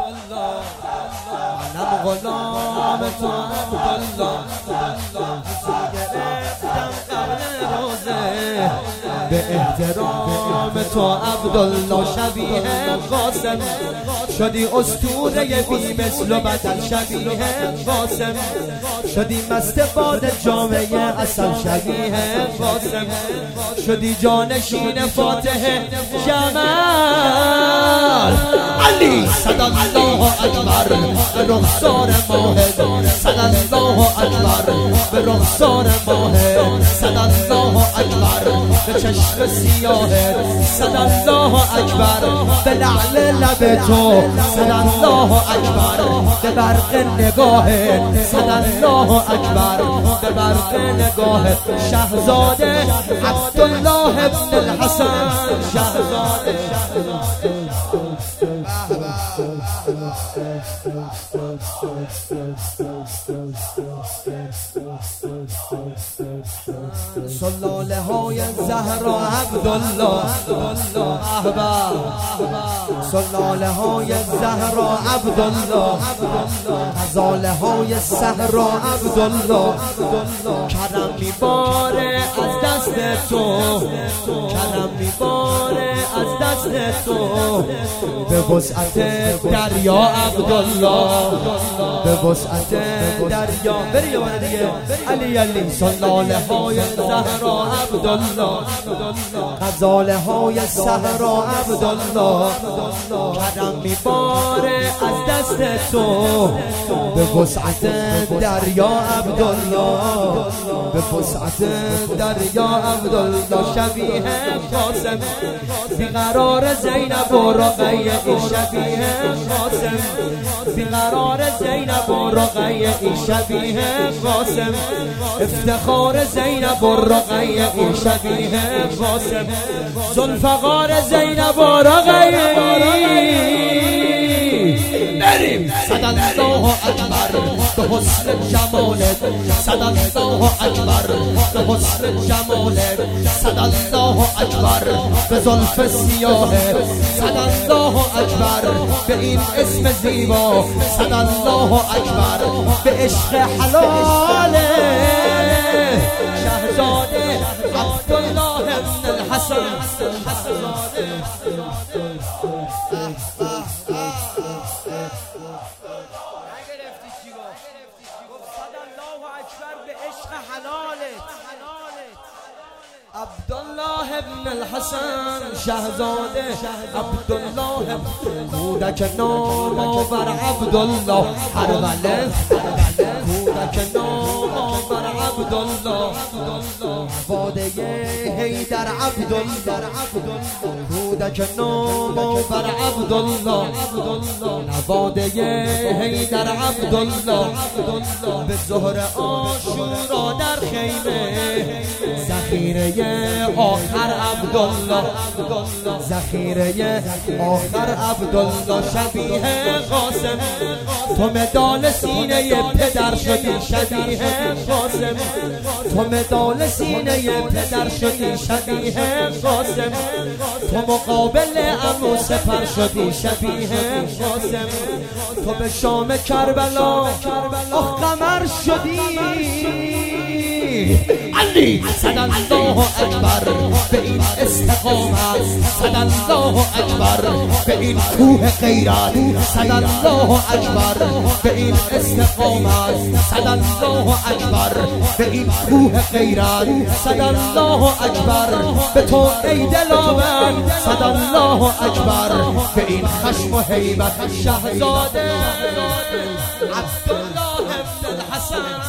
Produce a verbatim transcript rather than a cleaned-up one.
منم غلام تو عبدالله گرفتم قبل روزه به احترام تو عبدالله شبیه قاسم شدی اسطوره بی مثل و بدل شبیه قاسم شدی مست باد جامعه اصل شبیه قاسم شدی جانشین فاتح جمال علی صلی الله اکبر به رخسار ماهد صلی الله اکبر به رخسار ماهد صلی الله اکبر به چشم سیاهت صلی الله اکبر به لعل لب تو صلی الله اکبر به برق نگاهت صلی الله اکبر به برق نگاهت شهزاده عبدالله ابن الحسن شهزاده سلاله های زهرا عبدالله احباب سلاله های زهرا عبدالله غزاله های صحرا عبدالله کرم میباره از دست تو کرم میباره از دست تو به وسعت دریا عبدالله به وسعت دریا بری یه بار دیگه علی علی سلاله های زهرا عبدالله غزاله های صحرا عبدالله کرم میباره از دست تو به وسعت دریا عبدالله به وسعت دریا عبدالله شبیه قاسم بیقرار زینب و رقیه شبیه قاسم بیقرار زینب و رقیه شبیه قاسم افتخار زینب و رقیه شبیه قاسم ذوالفقار زینب و رقیه بریم صلی الله اکبر به حسن جمالت صلی الله اکبر به حسن جمالت صلی الله اکبر به زلف سیاهت صلی الله اکبر به این اسم زیبا صلی الله اکبر به عشق حلال شهزاده عبدالله ابن الحسن عبدالله ابن الحسن شهزاده عبدالله کودک نامآور عبدالله هرولد کودک نامآور عبدالله واده حیدر عبدالله کودک نامآور عبدالله نواده حیدر عبدالله به ظهر عاشورا در خیمه ذخیره آخر عبدالله ذخیره آخر عبدالله شبیه قاسم تو مدال سینه پدر شدی شبیه قاسم تو مدال سینه پدر شدی شبیه قاسم تو مقابل عمو سپر شدی شبیه قاسم تو به شام کربلا آخ قمر شدی علی صلی الله اکبر به این استقامت صلی الله اکبر به این کوه غیرت صلی الله اکبر به این استقامت صلی الله اکبر به این کوه غیرت صلی الله اکبر به تو ای دلاور صلی الله اکبر به این خشم و هیبت شهزاده عبدالله ابن الحسن